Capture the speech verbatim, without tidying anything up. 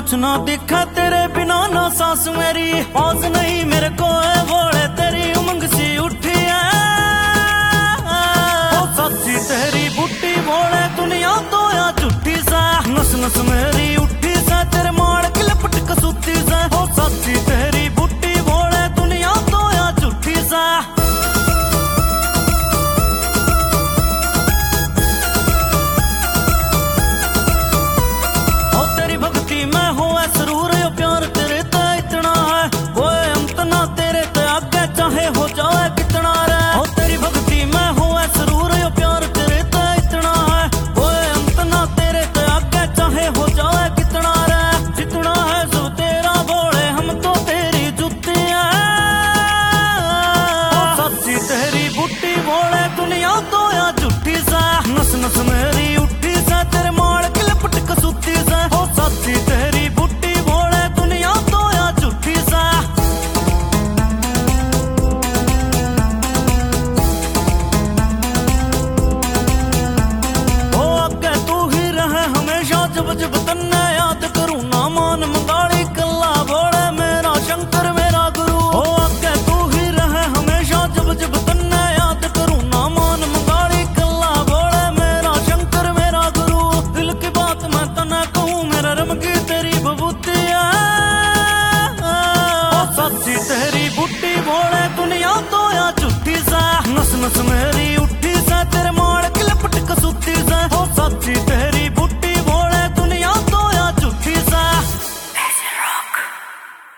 कुछ ना दिखा तेरे बिना ना सांस मेरी पास नहीं मेरे को है घोड़े तेरी उमंग सी उठी है ओ सच्ची तेरी बुट्टी भोले दुनिया तो या झूठी सा नस नस मेरी उठी